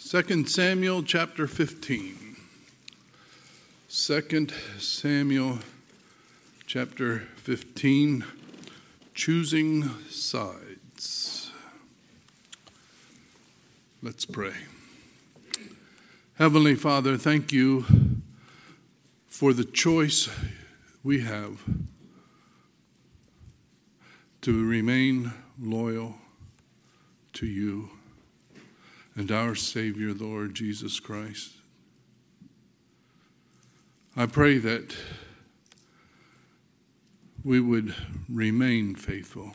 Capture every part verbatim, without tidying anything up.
Second Samuel chapter fifteen. Second Samuel chapter fifteen, choosing sides. Let's pray. Heavenly Father, thank you for the choice we have to remain loyal to you and our Savior, the Lord Jesus Christ. I pray that we would remain faithful,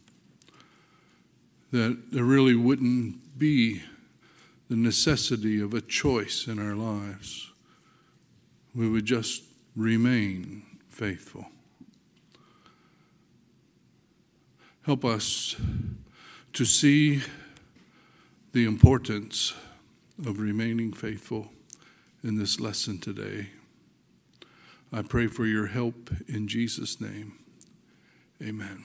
that there really wouldn't be the necessity of a choice in our lives. We would just remain faithful. Help us to see the importance of remaining faithful in this lesson today. I pray for your help in Jesus' name. Amen.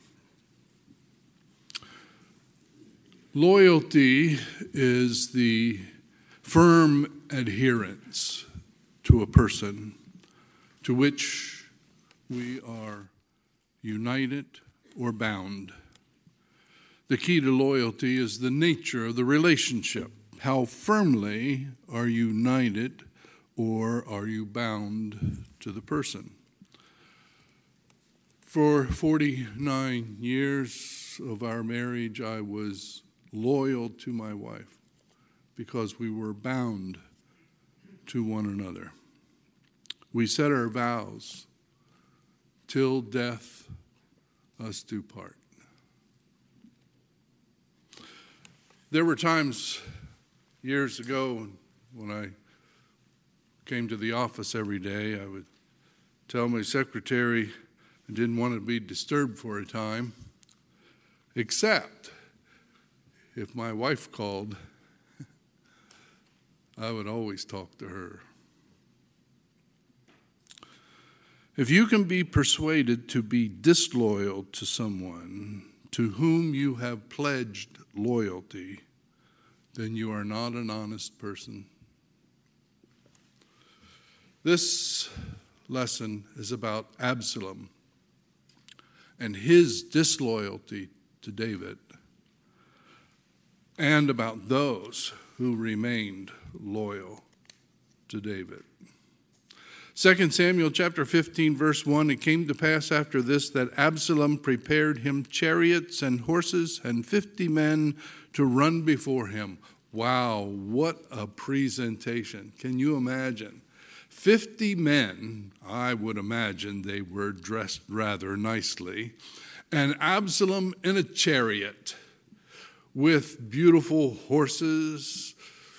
Loyalty is the firm adherence to a person to which we are united or bound. The key to loyalty is the nature of the relationship. How firmly are you united or are you bound to the person? For forty-nine years of our marriage, I was loyal to my wife because we were bound to one another. We said our vows, till death us do part. There were times years ago when I came to the office every day, I would tell my secretary I didn't want to be disturbed for a time, except if my wife called, I would always talk to her. If you can be persuaded to be disloyal to someone to whom you have pledged loyalty, then you are not an honest person. This lesson is about Absalom and his disloyalty to David, and about those who remained loyal to David. Second Samuel chapter fifteen, verse one, it came to pass after this that Absalom prepared him chariots and horses and fifty men to run before him. Wow, what a presentation. Can you imagine? fifty men, I would imagine they were dressed rather nicely, and Absalom in a chariot with beautiful horses,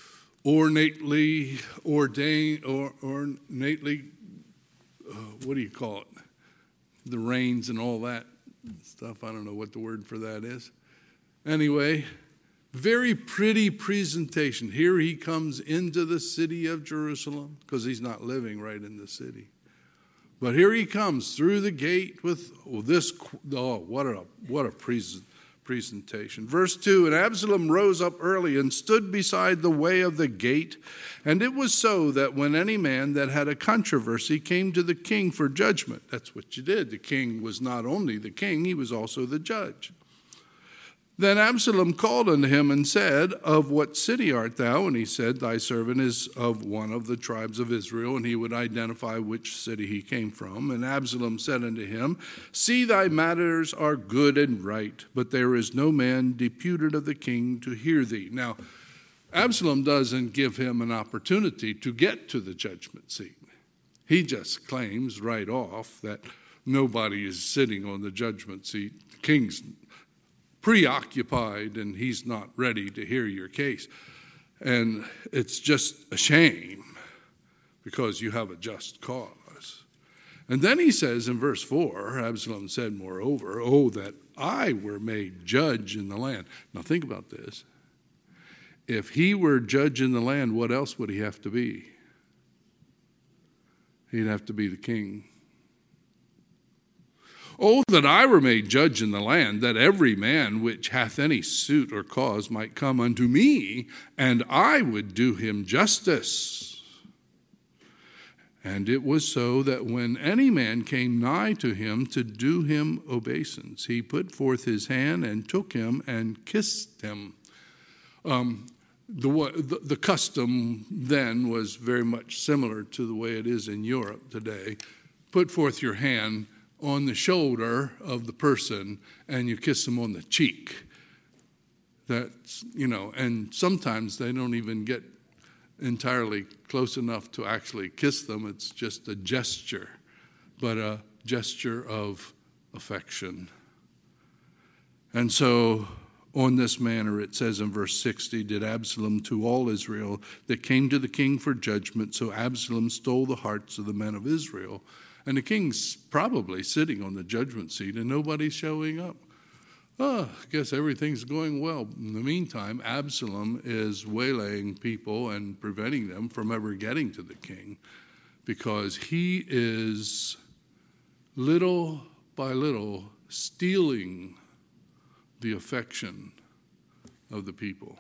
ornately ordained, or ornately, uh, what do you call it? The reins and all that stuff. I don't know what the word for that is. Anyway, very pretty presentation. Here he comes into the city of Jerusalem, because he's not living right in the city. But here he comes through the gate with oh, this, oh, what a, what a presentation. presentation. Verse two, and Absalom rose up early and stood beside the way of the gate. And it was so that when any man that had a controversy came to the king for judgment, that's what you did. The king was not only the king, he was also the judge. Then Absalom called unto him and said, Of what city art thou? And he said, Thy servant is of one of the tribes of Israel. And he would identify which city he came from. And Absalom said unto him, See, thy matters are good and right, but there is no man deputed of the king to hear thee. Now, Absalom doesn't give him an opportunity to get to the judgment seat. He just claims right off that nobody is sitting on the judgment seat. The king's preoccupied and he's not ready to hear your case. And it's just a shame because you have a just cause. And then he says in verse four, Absalom said, Moreover, oh, that I were made judge in the land. Now think about this. If he were judge in the land, what else would he have to be? He'd have to be the king. Oh, that I were made judge in the land, that every man which hath any suit or cause might come unto me, and I would do him justice. And it was so that when any man came nigh to him to do him obeisance, he put forth his hand and took him and kissed him. Um, the, the, the custom then was very much similar to the way it is in Europe today. Put forth your hand on the shoulder of the person and you kiss them on the cheek. That's, you know, and sometimes they don't even get entirely close enough to actually kiss them. It's just a gesture, but a gesture of affection. And so on this manner, it says in verse sixty, did Absalom to all Israel that came to the king for judgment. So Absalom stole the hearts of the men of Israel. And the king's probably sitting on the judgment seat and nobody's showing up. Oh, I guess everything's going well. In the meantime, Absalom is waylaying people and preventing them from ever getting to the king because he is little by little stealing the affection of the people.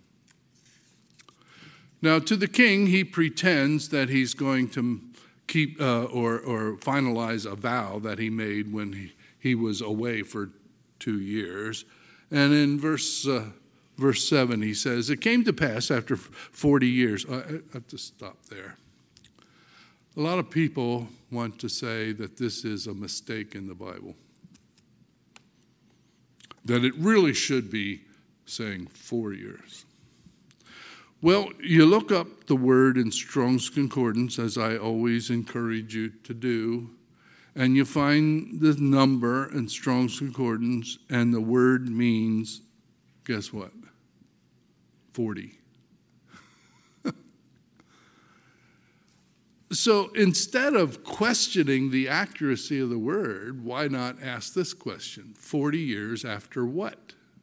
Now, to the king, he pretends that he's going to keep uh, or, or finalize a vow that he made when he, he was away for two years. And in verse uh, verse seven, he says, it came to pass after forty years. I, I have to stop there. A lot of people want to say that this is a mistake in the Bible, that it really should be saying four years. Well, you look up the word in Strong's Concordance, as I always encourage you to do, and you find the number in Strong's Concordance, and the word means, guess what? forty. So instead of questioning the accuracy of the word, why not ask this question? forty years after what?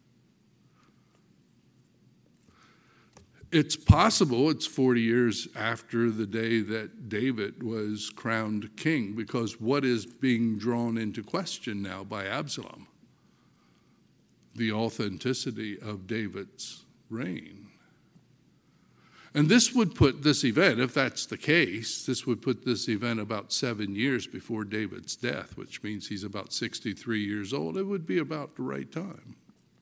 It's possible it's forty years after the day that David was crowned king, because what is being drawn into question now by Absalom? The authenticity of David's reign. And this would put this event, if that's the case, this would put this event about seven years before David's death, which means he's about sixty-three years old. It would be about the right time.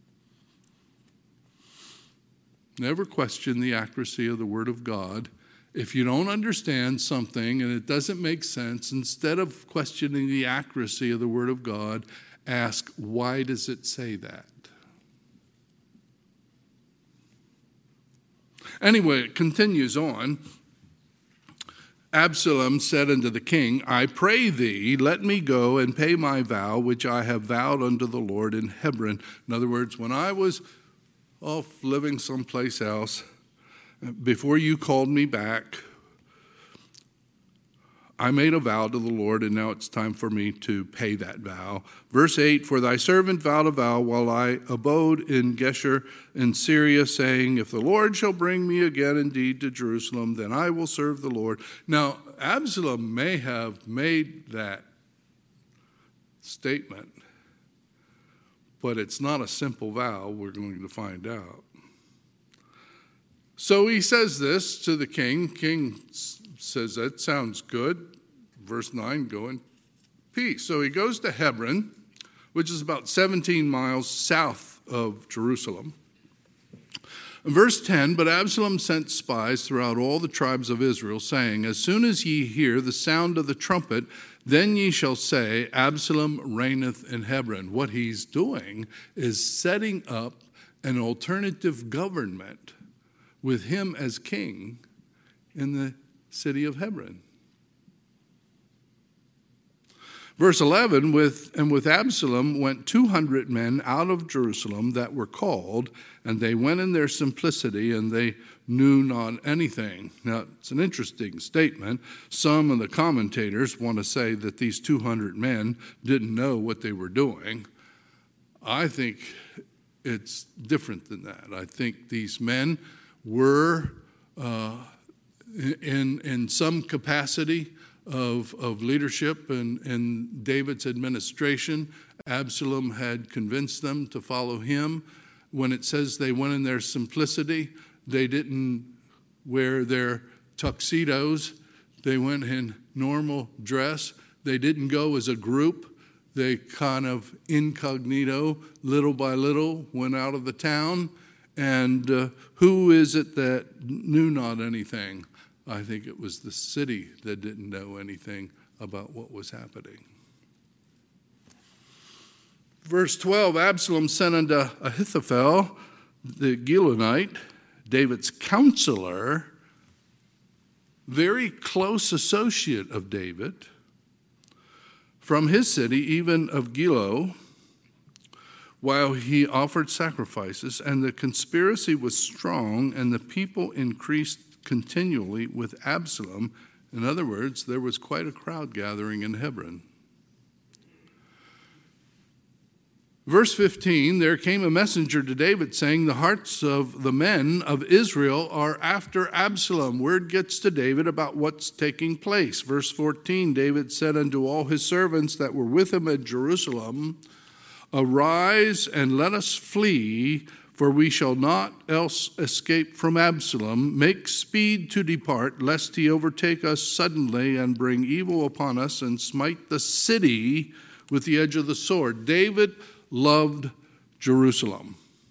Never question the accuracy of the Word of God. If you don't understand something and it doesn't make sense, instead of questioning the accuracy of the Word of God, ask, why does it say that? Anyway, it continues on. Absalom said unto the king, I pray thee, let me go and pay my vow, which I have vowed unto the Lord in Hebron. In other words, when I was off living someplace else, before you called me back, I made a vow to the Lord, and now it's time for me to pay that vow. Verse eight, for thy servant vowed a vow while I abode in Geshur in Syria, saying, if the Lord shall bring me again indeed to Jerusalem, then I will serve the Lord. Now, Absalom may have made that statement, but it's not a simple vow. We're going to find out. So he says this to the king. King says, that sounds good. Verse nine, go in peace. So he goes to Hebron, which is about seventeen miles south of Jerusalem. Verse ten, but Absalom sent spies throughout all the tribes of Israel, saying, as soon as ye hear the sound of the trumpet, then ye shall say, Absalom reigneth in Hebron. What he's doing is setting up an alternative government with him as king in the city of Hebron. Verse eleven, with, and with Absalom went two hundred men out of Jerusalem that were called, and they went in their simplicity, and they knew not anything. Now, it's an interesting statement. Some of the commentators want to say that these two hundred men didn't know what they were doing. I think it's different than that. I think these men were, uh, in, in some capacity, of, of leadership and, and David's administration. Absalom had convinced them to follow him. When it says they went in their simplicity, they didn't wear their tuxedos. They went in normal dress. They didn't go as a group. They kind of incognito, little by little, went out of the town. And uh, who is it that knew not anything? I think it was the city that didn't know anything about what was happening. Verse twelve, Absalom sent unto Ahithophel, the Gilonite, David's counselor, very close associate of David, from his city, even of Gilo, while he offered sacrifices, and the conspiracy was strong, and the people increased continually with Absalom. In other words, there was quite a crowd gathering in Hebron. Verse fifteen, there came a messenger to David saying, the hearts of the men of Israel are after Absalom. Word gets to David about what's taking place. Verse fourteen, David said unto all his servants that were with him at Jerusalem, arise and let us flee, for we shall not else escape from Absalom. Make speed to depart, lest he overtake us suddenly and bring evil upon us and smite the city with the edge of the sword. David loved Jerusalem.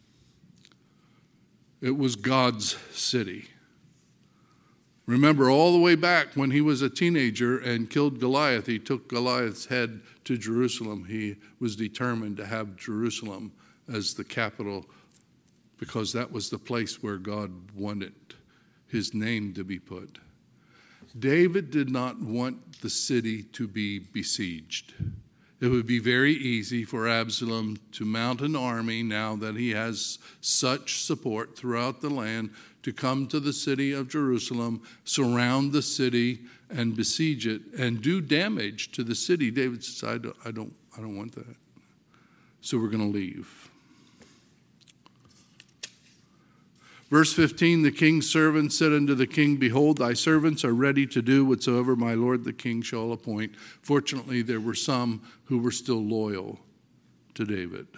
It was God's city. Remember, all the way back when he was a teenager and killed Goliath, he took Goliath's head to Jerusalem. He was determined to have Jerusalem as the capital because that was the place where God wanted his name to be put. David did not want the city to be besieged. It would be very easy for Absalom to mount an army now that he has such support throughout the land to come to the city of Jerusalem, surround the city, and besiege it, and do damage to the city. David says, I don't, I don't, I don't want that. So we're going to leave. Verse fifteen, the king's servant said unto the king, behold, thy servants are ready to do whatsoever my lord the king shall appoint. Fortunately, there were some who were still loyal to David.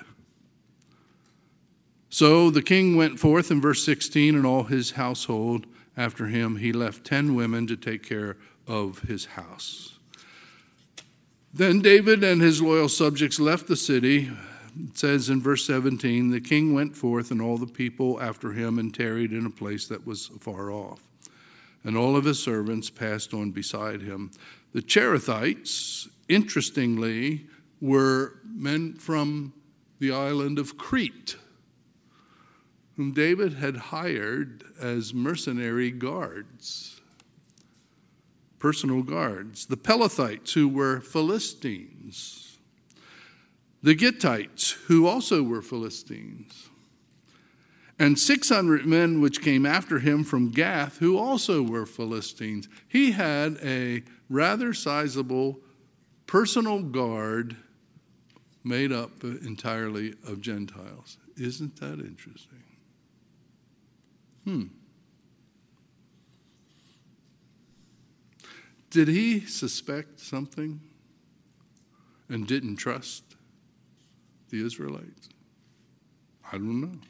So the king went forth in verse sixteen, and all his household after him. He left ten women to take care of his house. Then David and his loyal subjects left the city. It says in verse seventeen, the king went forth and all the people after him and tarried in a place that was far off. And all of his servants passed on beside him. The Cherethites, interestingly, were men from the island of Crete, whom David had hired as mercenary guards, personal guards. The Pelethites, who were Philistines. The Gittites, who also were Philistines. And six hundred men which came after him from Gath, who also were Philistines. He had a rather sizable personal guard made up entirely of Gentiles. Isn't that interesting? Hmm. Did he suspect something and didn't trust the Israelites? I don't know.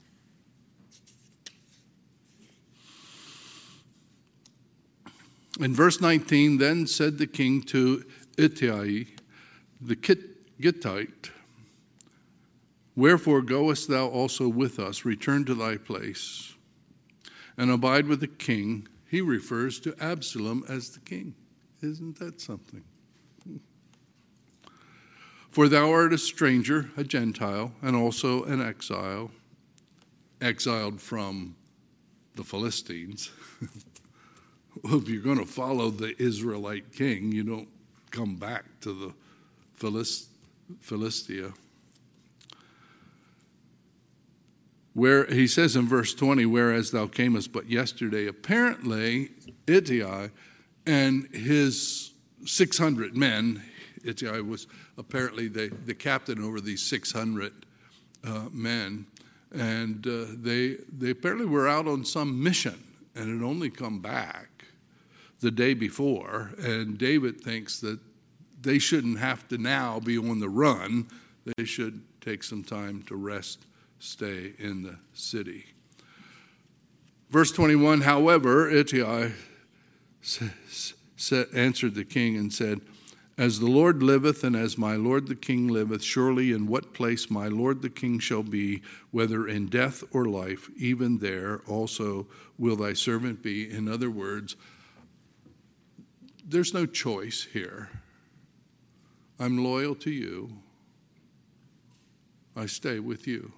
In verse nineteen, then said the king to Ittai, the Gittite, wherefore goest thou also with us? Return to thy place and abide with the king. He refers to Absalom as the king. Isn't that something? For thou art a stranger, a Gentile, and also an exile, exiled from the Philistines. Well, if you're going to follow the Israelite king, you don't come back to the Philist- Philistia. Where he says in verse twenty, whereas thou camest but yesterday, apparently Ittai and his six hundred men, Ittai was apparently the, the captain over these six hundred uh, men, and uh, they they apparently were out on some mission and had only come back the day before, and David thinks that they shouldn't have to now be on the run. They should take some time to rest, stay in the city. Verse twenty-one, however, Ittai answered the king and said, as the Lord liveth, and as my lord the king liveth, surely in what place my lord the king shall be, whether in death or life, even there also will thy servant be. In other words, there's no choice here. I'm loyal to you. I stay with you.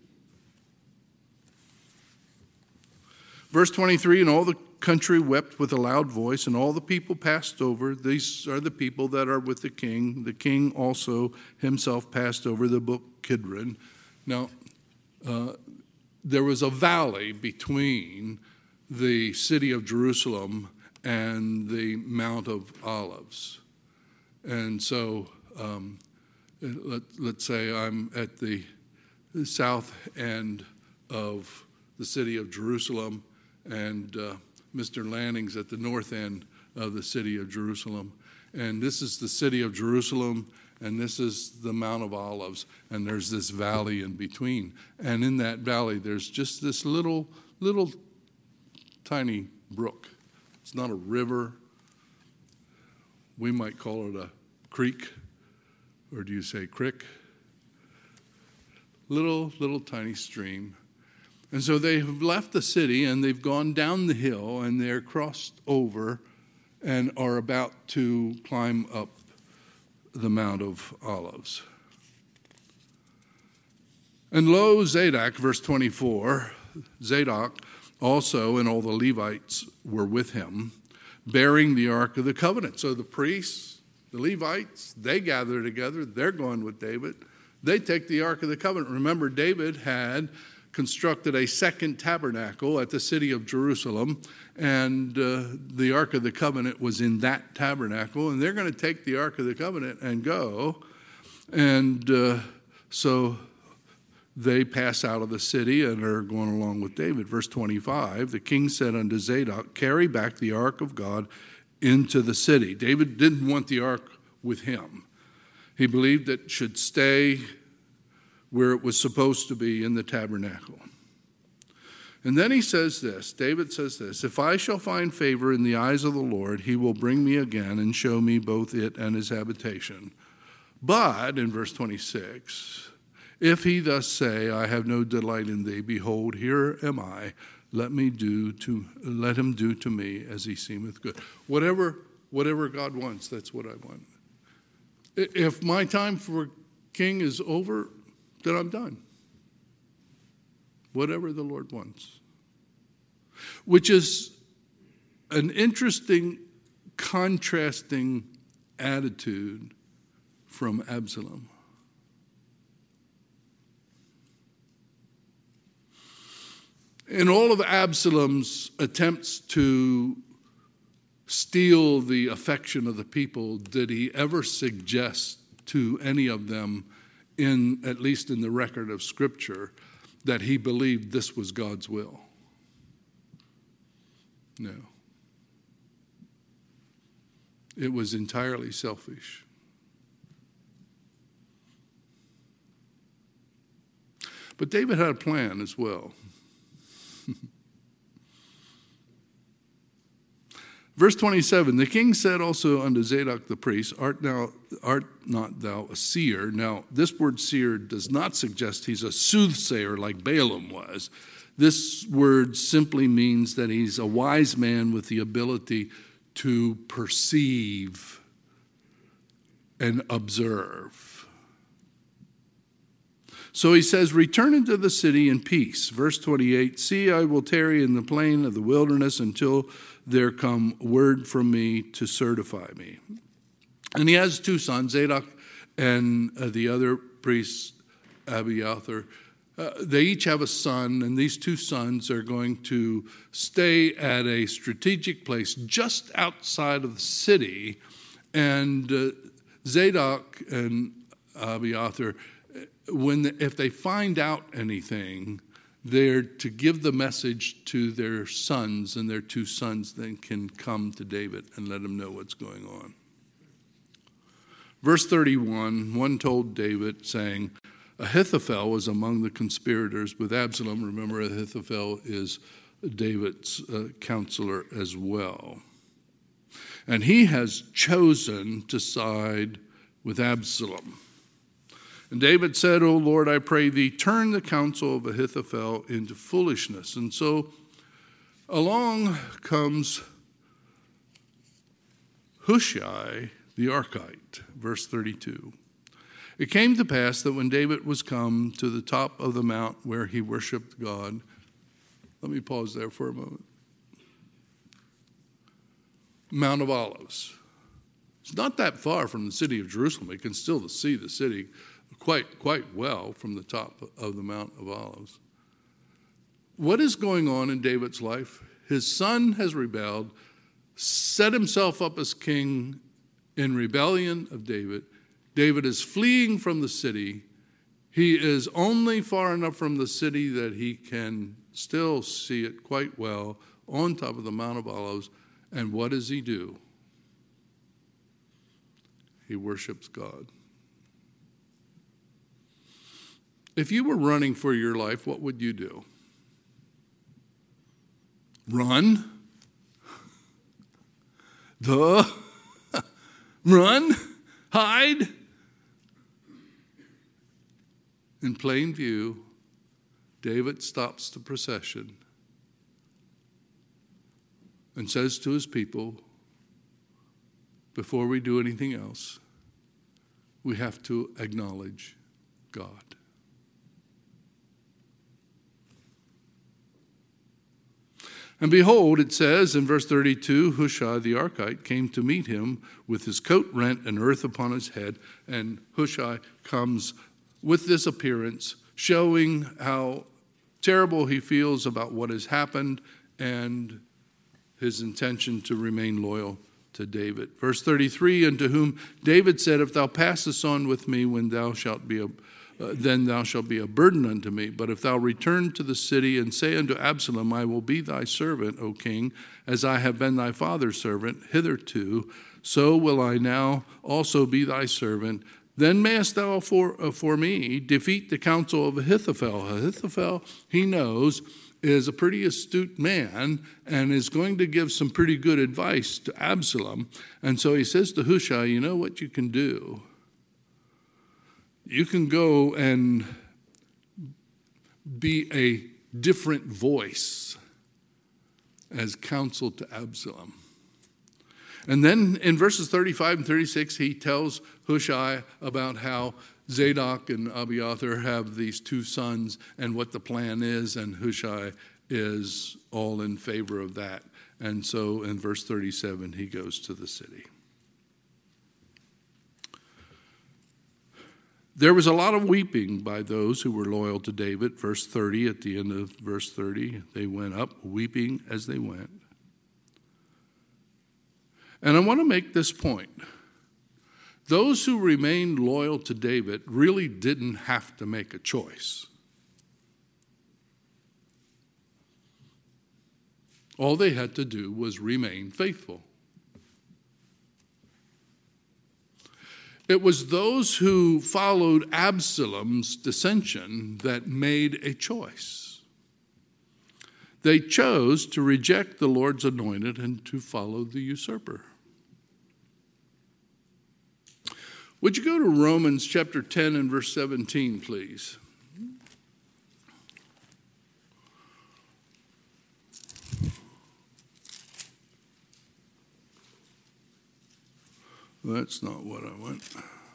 Verse twenty-three, and all the country wept with a loud voice, and all the people passed over. These are the people that are with the king. The king also himself passed over the brook Kidron. Now, uh, there was a valley between the city of Jerusalem and the Mount of Olives. And so, um, let, let's say I'm at the south end of the city of Jerusalem, and uh, Mister Lanning's at the north end of the city of Jerusalem. And this is the city of Jerusalem, and this is the Mount of Olives, and there's this valley in between. And in that valley, there's just this little, little tiny brook. It's not a river. We might call it a creek, or do you say crick? Little, little tiny stream. And so they've left the city and they've gone down the hill and they're crossed over and are about to climb up the Mount of Olives. And lo, Zadok, verse twenty-four, Zadok also and all the Levites were with him, bearing the Ark of the Covenant. So the priests, the Levites, they gather together. They're going with David. They take the Ark of the Covenant. Remember, David had constructed a second tabernacle at the city of Jerusalem, and uh, the Ark of the Covenant was in that tabernacle, and they're going to take the Ark of the Covenant and go, and uh, so they pass out of the city and are going along with David. Verse twenty-five, the king said unto Zadok, carry back the Ark of God into the city. David didn't want the Ark with him. He believed it should stay where it was supposed to be, in the tabernacle. And then he says this, David says this, if I shall find favor in the eyes of the Lord, he will bring me again and show me both it and his habitation. But, in verse twenty-six, if he thus say, I have no delight in thee, behold, here am I, let me do to let him do to me as he seemeth good. Whatever, whatever God wants, that's what I want. If my time for king is over, then I'm done. Whatever the Lord wants. Which is an interesting, contrasting attitude from Absalom. In all of Absalom's attempts to steal the affection of the people, did he ever suggest to any of them, in at least in the record of Scripture, that he believed this was God's will? No. It was entirely selfish. But David had a plan as well. Verse twenty-seven, the king said also unto Zadok the priest, art, now, art not thou a seer? Now, this word seer does not suggest he's a soothsayer like Balaam was. This word simply means that he's a wise man with the ability to perceive and observe. So he says, return into the city in peace. Verse twenty-eight, see, I will tarry in the plain of the wilderness until there come word from me to certify me. And he has two sons, Zadok and uh, the other priest, Abiathar. Uh, they each have a son, and these two sons are going to stay at a strategic place just outside of the city. And uh, Zadok and Abiathar, when the, if they find out anything, they're to give the message to their sons, and their two sons then can come to David and let him know what's going on. Verse thirty-one, one told David, saying, Ahithophel was among the conspirators with Absalom. Remember, Ahithophel is David's uh, counselor as well. And he has chosen to side with Absalom. And David said, O Lord, I pray thee, turn the counsel of Ahithophel into foolishness. And so along comes Hushai the Archite, verse thirty-two. It came to pass that when David was come to the top of the mount where he worshiped God, let me pause there for a moment. Mount of Olives. It's not that far from the city of Jerusalem. You can still see the city quite, quite well from the top of the Mount of Olives. What is going on in David's life? His son has rebelled, set himself up as king in rebellion of David. David is fleeing from the city. He is only far enough from the city that he can still see it quite well on top of the Mount of Olives. And what does he do? He worships God. If you were running for your life, what would you do? Run? Duh. Run? Hide? In plain view, David stops the procession and says to his people, before we do anything else, we have to acknowledge God. And behold, it says in verse thirty-two, Hushai the Archite came to meet him with his coat rent and earth upon his head. And Hushai comes with this appearance, showing how terrible he feels about what has happened and his intention to remain loyal to David. Verse thirty-three, and to whom David said, if thou passest on with me, when thou shalt be a Uh, then thou shalt be a burden unto me. But if thou return to the city and say unto Absalom, I will be thy servant, O king, as I have been thy father's servant hitherto, so will I now also be thy servant. Then mayest thou for, uh, for me defeat the counsel of Ahithophel. Ahithophel, he knows, is a pretty astute man and is going to give some pretty good advice to Absalom. And so he says to Hushai, you know what you can do? You can go and be a different voice as counsel to Absalom. And then in verses thirty-five and thirty-six, he tells Hushai about how Zadok and Abiathar have these two sons and what the plan is, and Hushai is all in favor of that. And so in verse thirty-seven, he goes to the city. There was a lot of weeping by those who were loyal to David. Verse thirty, at the end of verse thirty, they went up weeping as they went. And I want to make this point. Those who remained loyal to David really didn't have to make a choice. All they had to do was remain faithful. It was those who followed Absalom's dissension that made a choice. They chose to reject the Lord's anointed and to follow the usurper. Would you go to Romans chapter ten and verse seventeen, please? That's not what I want.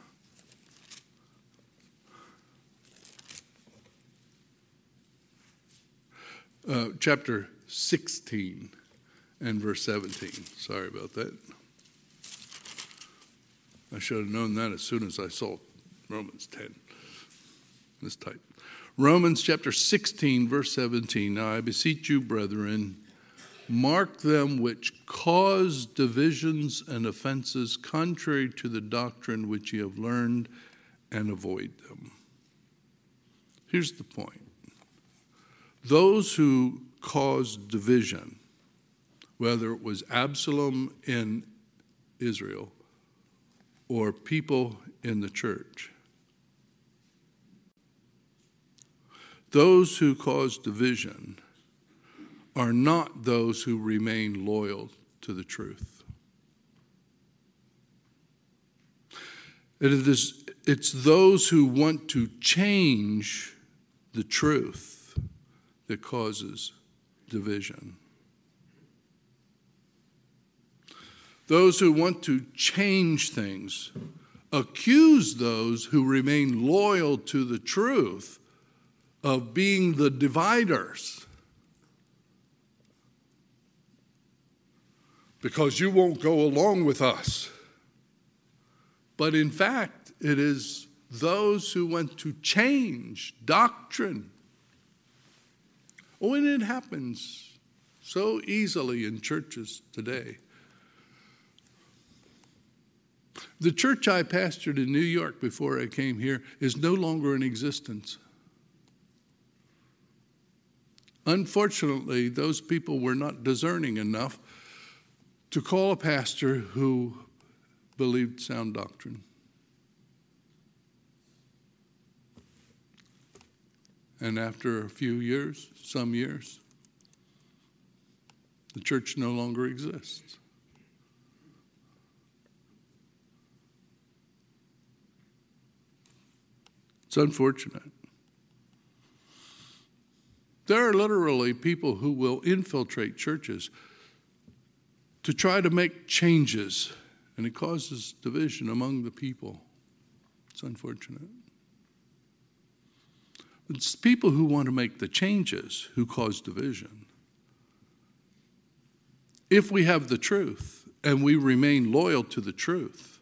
Uh, chapter sixteen and verse seventeen. Sorry about that. I should have known that as soon as I saw Romans ten. This type. Romans chapter sixteen, verse seventeen. Now I beseech you, brethren, mark them which cause divisions and offenses contrary to the doctrine which ye have learned, and avoid them. Here's the point. Those who caused division, whether it was Absalom in Israel or people in the church, those who cause division are not those who remain loyal to the truth. It is, it's those who want to change the truth that causes division. Those who want to change things accuse those who remain loyal to the truth of being the dividers. Because you won't go along with us. But in fact, it is those who want to change doctrine. Oh, and it happens so easily in churches today. The church I pastored in New York before I came here is no longer in existence. Unfortunately, those people were not discerning enough to call a pastor who believed sound doctrine. And after a few years, some years, the church no longer exists. It's unfortunate. There are literally people who will infiltrate churches to try to make changes, and it causes division among the people. It's unfortunate. It's people who want to make the changes who cause division. If we have the truth and we remain loyal to the truth,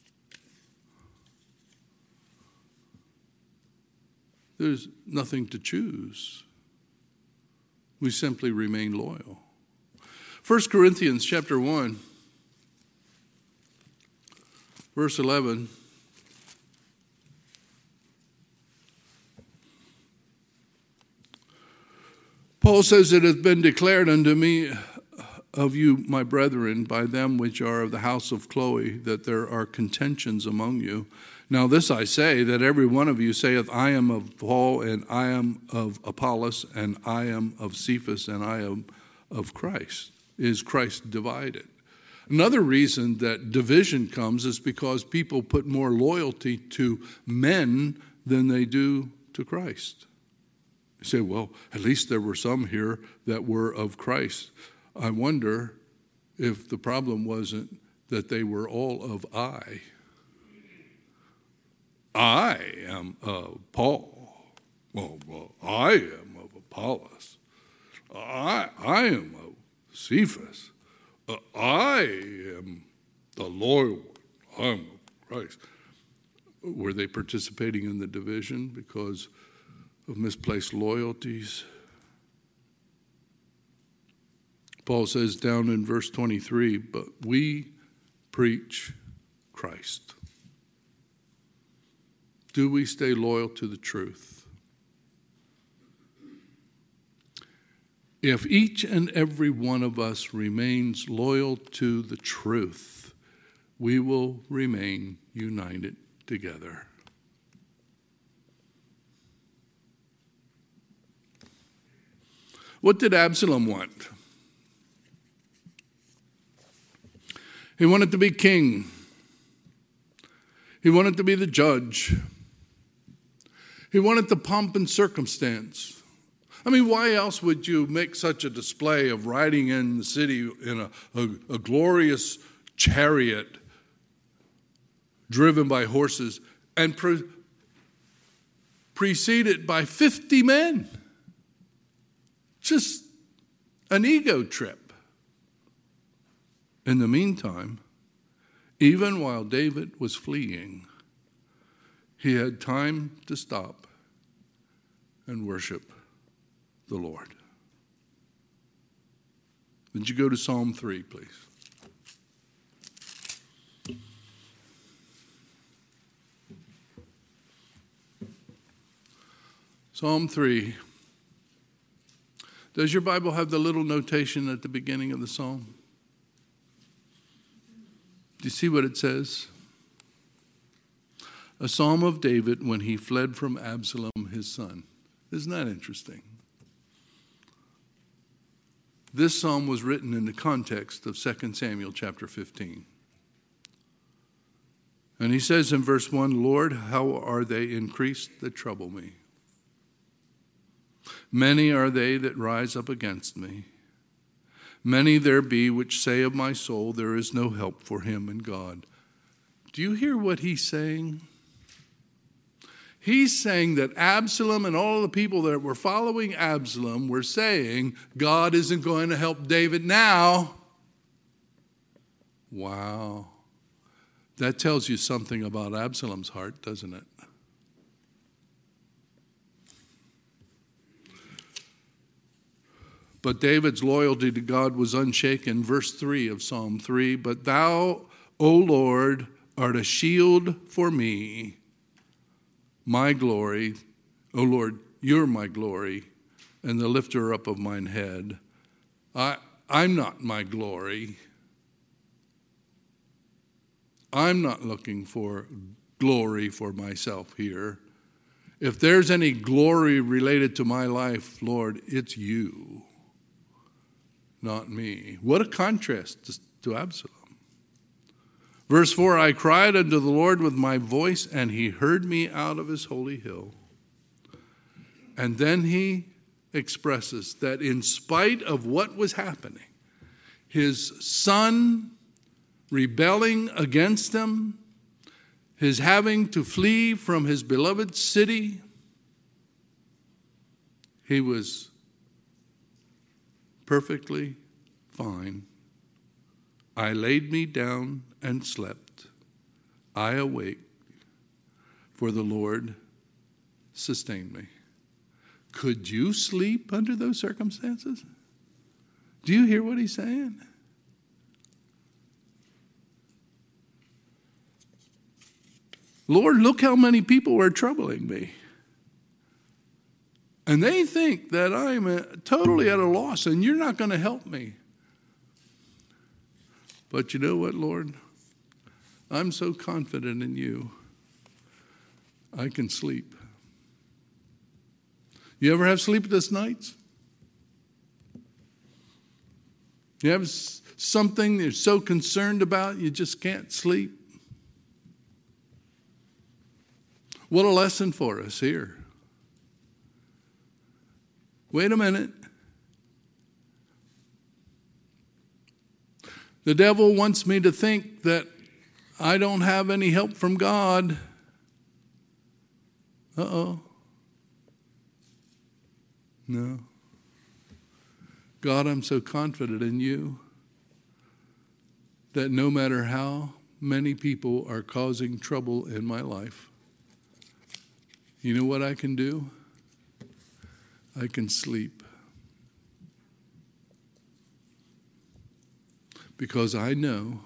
there's nothing to choose. We simply remain loyal. First Corinthians chapter one, verse eleven. Paul says, "It hath been declared unto me of you, my brethren, by them which are of the house of Chloe, that there are contentions among you. Now this I say, that every one of you saith, I am of Paul, and I am of Apollos, and I am of Cephas, and I am of Christ." Is Christ divided? Another reason that division comes is because people put more loyalty to men than they do to Christ. You say, well, at least there were some here that were of Christ. I wonder if the problem wasn't that they were all of I. I am of Paul. Well, well I am of Apollos. I, I am of Cephas. Uh, I am the loyal one. I am of Christ. Were they participating in the division because of misplaced loyalties? Paul says down in verse twenty-three, but we preach Christ. Do we stay loyal to the truth? If each and every one of us remains loyal to the truth, we will remain united together. What did Absalom want? He wanted to be king. He wanted to be the judge. He wanted the pomp and circumstance. I mean, why else would you make such a display of riding in the city in a, a, a glorious chariot driven by horses and pre- preceded by fifty men? Just an ego trip. In the meantime, even while David was fleeing, he had time to stop and worship the Lord. Would you go to Psalm three, please? Psalm three. Does your Bible have the little notation at the beginning of the psalm? Do you see what it says? A psalm of David when he fled from Absalom, his son. Isn't that interesting? This psalm was written in the context of Second Samuel chapter fifteen. And he says in verse one, Lord, how are they increased that trouble me? Many are they that rise up against me. Many there be which say of my soul, there is no help for him in God. Do you hear what he's saying? He's saying that Absalom and all the people that were following Absalom were saying, God isn't going to help David now. Wow. That tells you something about Absalom's heart, doesn't it? But David's loyalty to God was unshaken. Verse three of Psalm three, but thou, O Lord, art a shield for me, my glory. O Lord, you're my glory, and the lifter up of mine head. I, I'm not my glory. I'm not looking for glory for myself here. If there's any glory related to my life, Lord, it's you, not me. What a contrast to, to Absalom. Verse four, I cried unto the Lord with my voice, and he heard me out of his holy hill. And then he expresses that in spite of what was happening, his son rebelling against him, his having to flee from his beloved city, he was perfectly fine. I laid me down and slept. I awake, for the Lord sustained me. Could you sleep under those circumstances? Do you hear what he's saying? Lord, look how many people are troubling me. And they think that I'm totally at a loss and you're not going to help me. But you know what, Lord? I'm so confident in you, I can sleep. You ever have sleepless nights? You have something you're so concerned about you just can't sleep? What a lesson for us here. Wait a minute. The devil wants me to think that I don't have any help from God. Uh-oh. No. God, I'm so confident in you that no matter how many people are causing trouble in my life, you know what I can do? I can sleep. Because I know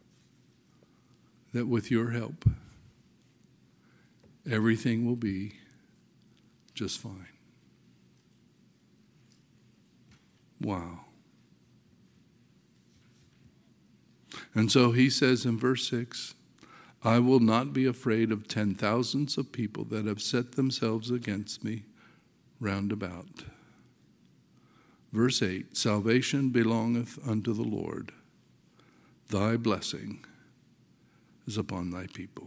that with your help, everything will be just fine. Wow. And so he says in verse six, I will not be afraid of ten thousands of people that have set themselves against me round about. Verse eight, salvation belongeth unto the Lord. Thy blessing is upon thy people.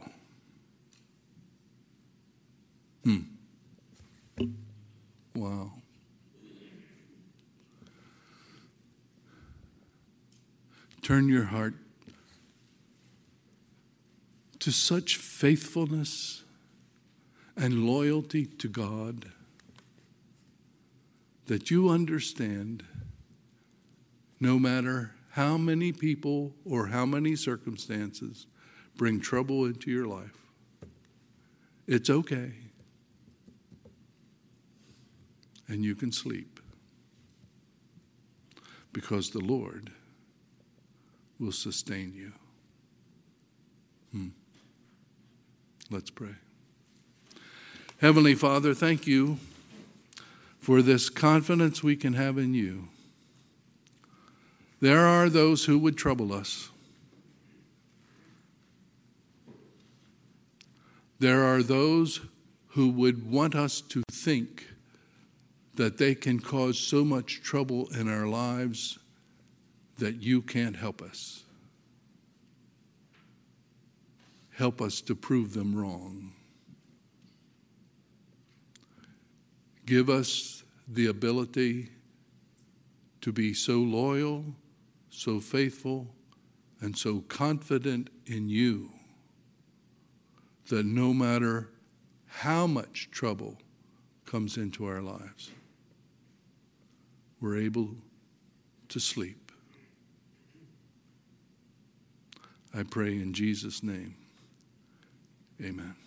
Hmm. Wow. Turn your heart to such faithfulness and loyalty to God that you understand no matter how many people or how many circumstances bring trouble into your life, it's okay. And you can sleep because the Lord will sustain you. Hmm. Let's pray. Heavenly Father, thank you for this confidence we can have in you. There are those who would trouble us. There are those who would want us to think that they can cause so much trouble in our lives that you can't help us. Help us to prove them wrong. Give us the ability to be so loyal, so faithful, and so confident in you that no matter how much trouble comes into our lives, we're able to sleep. I pray in Jesus' name. Amen.